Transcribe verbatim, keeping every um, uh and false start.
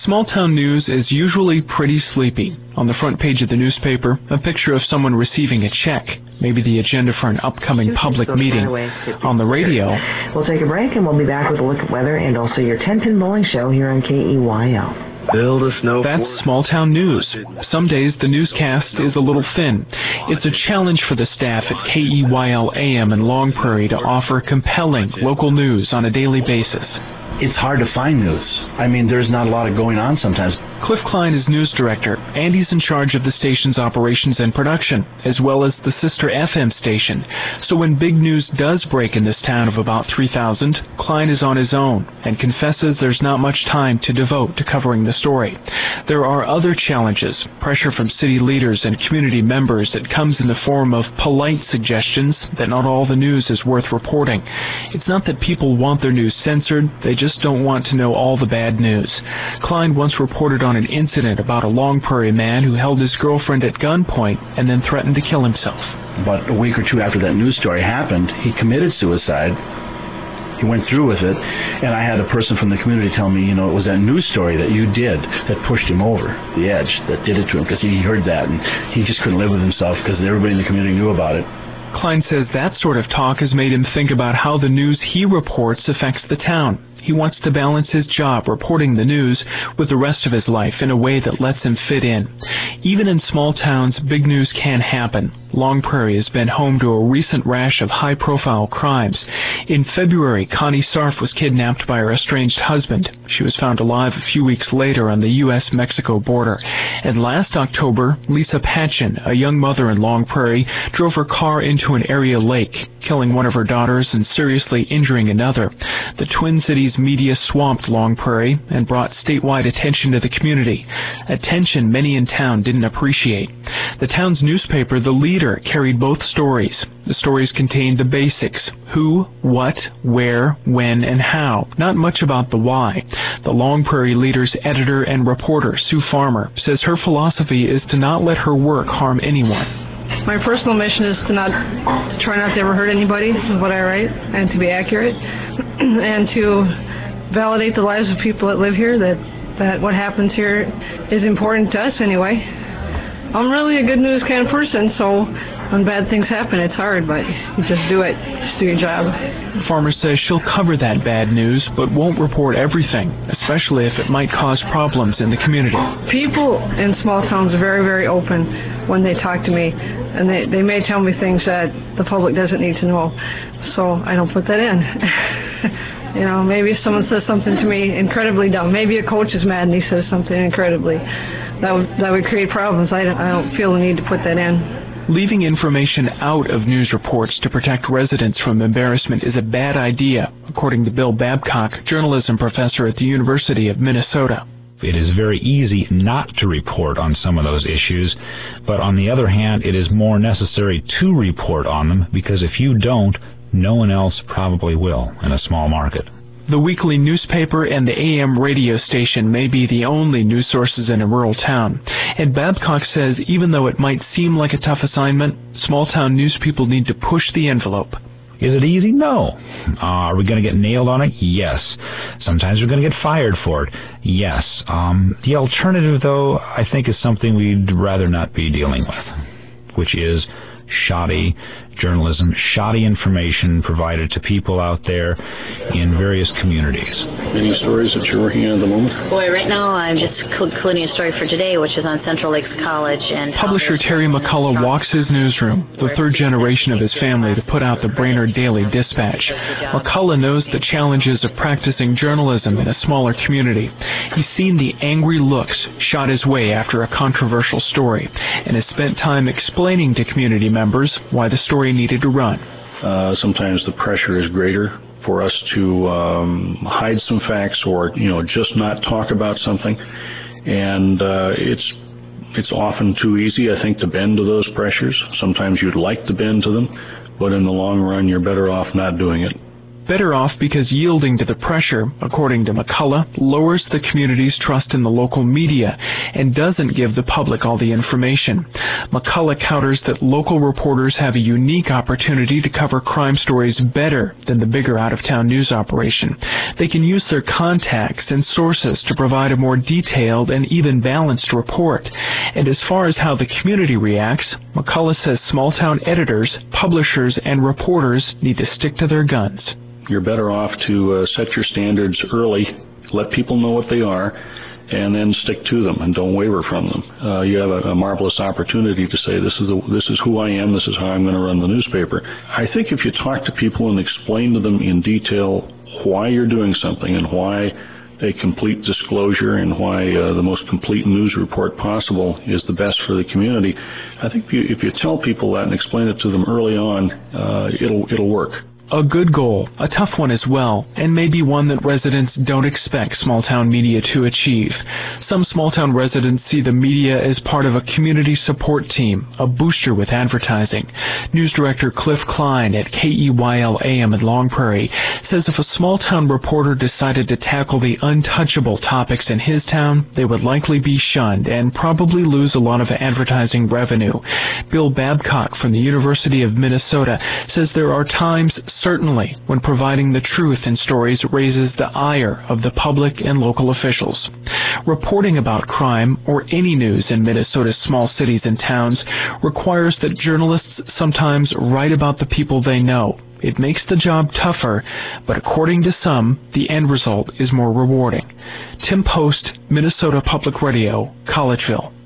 Small-town news is usually pretty sleepy. On the front page of the newspaper, a picture of someone receiving a check, maybe the agenda for an upcoming public meeting. On the radio, we'll take a break and we'll be back with a look at weather and also your ten-pin bowling show here on K E Y L. Build a snow That's small-town news. Some days the newscast is a little thin. It's a challenge for the staff at K E Y L A M in Long Prairie to offer compelling local news on a daily basis. It's hard to find news. I mean, there's not a lot of going on sometimes. Cliff Klein is news director, and he's in charge of the station's operations and production, as well as the sister F M station. So when big news does break in this town of about three thousand, Klein is on his own and confesses there's not much time to devote to covering the story. There are other challenges, pressure from city leaders and community members that comes in the form of polite suggestions that not all the news is worth reporting. It's not that people want their news censored, they just don't want to know all the bad news. Klein once reported on an incident about a Long Prairie man who held his girlfriend at gunpoint and then threatened to kill himself. About a week or two after that news story happened, he committed suicide. He went through with it, and I had a person from the community tell me, you know, it was that news story that you did that pushed him over the edge, that did it to him, because he heard that, and he just couldn't live with himself because everybody in the community knew about it. Klein says that sort of talk has made him think about how the news he reports affects the town. He wants to balance his job reporting the news with the rest of his life in a way that lets him fit in. Even in small towns, big news can happen. Long Prairie has been home to a recent rash of high-profile crimes. In February, Connie Sarf was kidnapped by her estranged husband. She was found alive a few weeks later on the U S Mexico border. And last October, Lisa Patchen, a young mother in Long Prairie, drove her car into an area lake, killing one of her daughters and seriously injuring another. The Twin Cities media swamped Long Prairie and brought statewide attention to the community, attention many in town didn't appreciate. The town's newspaper, The Leader, carried both stories. The stories contained the basics: who, what, where, when, and how. Not much about the why. The Long Prairie Leader's editor and reporter, Sue Farmer, says her philosophy is to not let her work harm anyone. My personal mission is to not to try not to ever hurt anybody with what I write, and to be accurate, and to validate the lives of people that live here, that, that what happens here is important to us anyway. I'm really a good news kind of person, so when bad things happen, it's hard, but you just do it. Just do your job. Farmer says she'll cover that bad news, but won't report everything, especially if it might cause problems in the community. People in small towns are very, very open when they talk to me, and they, they may tell me things that the public doesn't need to know, so I don't put that in. You know, maybe if someone says something to me incredibly dumb, maybe a coach is mad and he says something incredibly, that would, that would create problems. I don't, I don't feel the need to put that in. Leaving information out of news reports to protect residents from embarrassment is a bad idea, according to Bill Babcock, journalism professor at the University of Minnesota. It is very easy not to report on some of those issues, but on the other hand, it is more necessary to report on them, because if you don't, no one else probably will in a small market. The weekly newspaper and the A M radio station may be the only news sources in a rural town. And Babcock says even though it might seem like a tough assignment, small-town news people need to push the envelope. Is it easy? No. Uh, are we going to get nailed on it? Yes. Sometimes we're going to get fired for it. Yes. Um, the alternative, though, I think is something we'd rather not be dealing with, which is shoddy journalism, shoddy information provided to people out there in various communities. Any stories that you're working on at the moment? Boy, right now I'm just including a story for today, which is on Central Lakes College. And publisher Terry McCullough walks his newsroom, the third generation of his family to put out the Brainerd Daily Dispatch. McCullough knows the challenges of practicing journalism in a smaller community. He's seen the angry looks shot his way after a controversial story, and has spent time explaining to community members why the story needed to run. Uh, sometimes the pressure is greater for us to um, hide some facts, or you know, just not talk about something, and uh, it's it's often too easy, I think, to bend to those pressures. Sometimes you'd like to bend to them, but in the long run, you're better off not doing it. better off because yielding to the pressure, according to McCullough, lowers the community's trust in the local media and doesn't give the public all the information. McCullough counters that local reporters have a unique opportunity to cover crime stories better than the bigger out-of-town news operation. They can use their contacts and sources to provide a more detailed and even balanced report. And as far as how the community reacts, McCullough says small-town editors, publishers, and reporters need to stick to their guns. You're better off to uh, set your standards early, let people know what they are, and then stick to them and don't waver from them. Uh, you have a, a marvelous opportunity to say, this is the, this is who I am, this is how I'm going to run the newspaper. I think if you talk to people and explain to them in detail why you're doing something and why a complete disclosure and why uh, the most complete news report possible is the best for the community, I think if you, if you tell people that and explain it to them early on, uh, it'll it'll work. A good goal, a tough one as well, and maybe one that residents don't expect small-town media to achieve. Some small-town residents see the media as part of a community support team, a booster with advertising. News Director Cliff Klein at K E Y L A M in Long Prairie says if a small-town reporter decided to tackle the untouchable topics in his town, they would likely be shunned and probably lose a lot of advertising revenue. Bill Babcock from the University of Minnesota says there are times, certainly, when providing the truth in stories raises the ire of the public and local officials. Reporting about crime or any news in Minnesota's small cities and towns requires that journalists sometimes write about the people they know. It makes the job tougher, but according to some, the end result is more rewarding. Tim Post, Minnesota Public Radio, Collegeville.